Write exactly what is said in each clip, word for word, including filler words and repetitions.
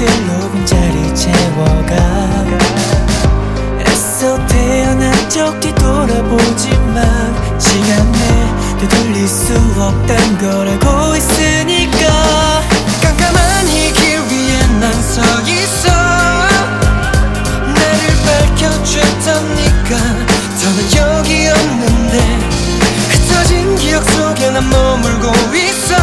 기억들로 빈자리 채워가. 애써 태어난 적 뒤돌아보지만 시간 내 되돌릴 수 없단 걸 알고 있으니까. 깜깜한 이 길 위에 난 서 있어. 나를 밝혀줬던 네가 더는 여기 없는데 흩어진 기억 속에 난 머물고 있어.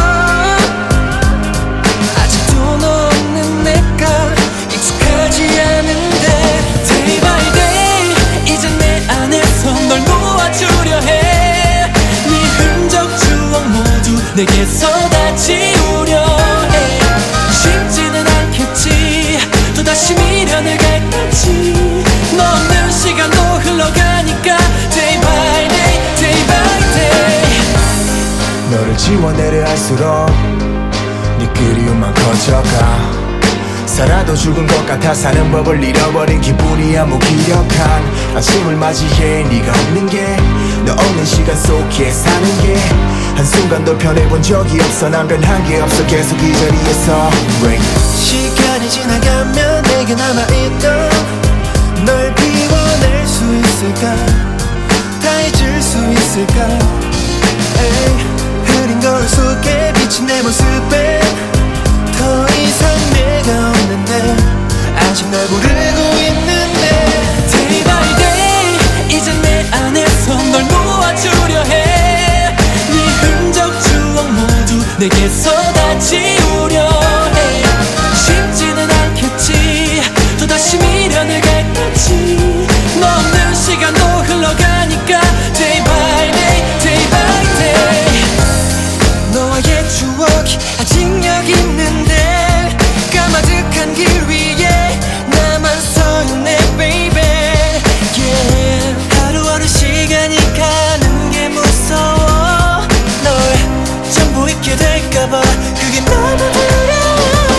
아직도 너 없는 내가 익숙하지 않은데 Day by day 이제 내 안에서 널 놓아주려 해. 네 흔적 추억 모두 내게서 다 지우려 해. 쉽지는 않겠지 또다시 미련을 갈까지. 너 없는 시간도 흘러가니까 Day by day Day by day. 너를 지워내려 할수록 네 그리움만 커져가. 살아도 죽은 것 같아 사는 법을 잃어버린 기분이야 무기력한 아침을 맞이해. 네가 없는 게 너 없는 시간 속에 사는 게 한순간도 변해본 적이 없어. 난 변한 게 없어 계속 이 자리에서. Ring. 시간이 지나가면 내게 남아있던 널 비워낼 수 있을까? 다 잊을 수 있을까? 에이, 흐린 거울 속에 비친 내 모습에 더 이상 내가 없는데 아직 날 부르고 있는데 Day by day 이제 내 안에서 널 놓아주려 해. 네 흔적 추억 모두 내게서 다 지우려 해. 쉽지는 않겠지 또다시 미련을 갈까지. 너 없는 시간도 흘러가니까 Day by day Day by day. 너와의 추억이 아직 여기 있는데 까마득한 길 위에 나만 서 있네 baby yeah. 하루하루 시간이 가는 게 무서워. 널 전부 잊게 될까봐 그게 너무 두려워.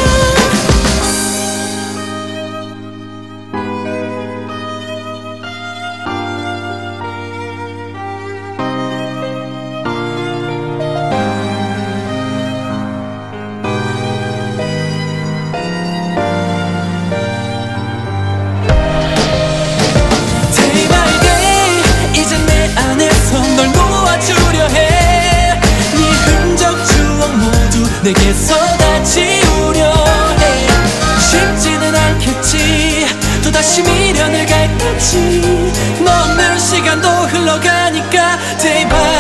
널 놓아주려 해. 네 흔적 추억 모두 내게서 다 지우려 해. 쉽지는 않겠지 또다시 미련을 갈까지. 너 없는 시간도 흘러가니까 Day by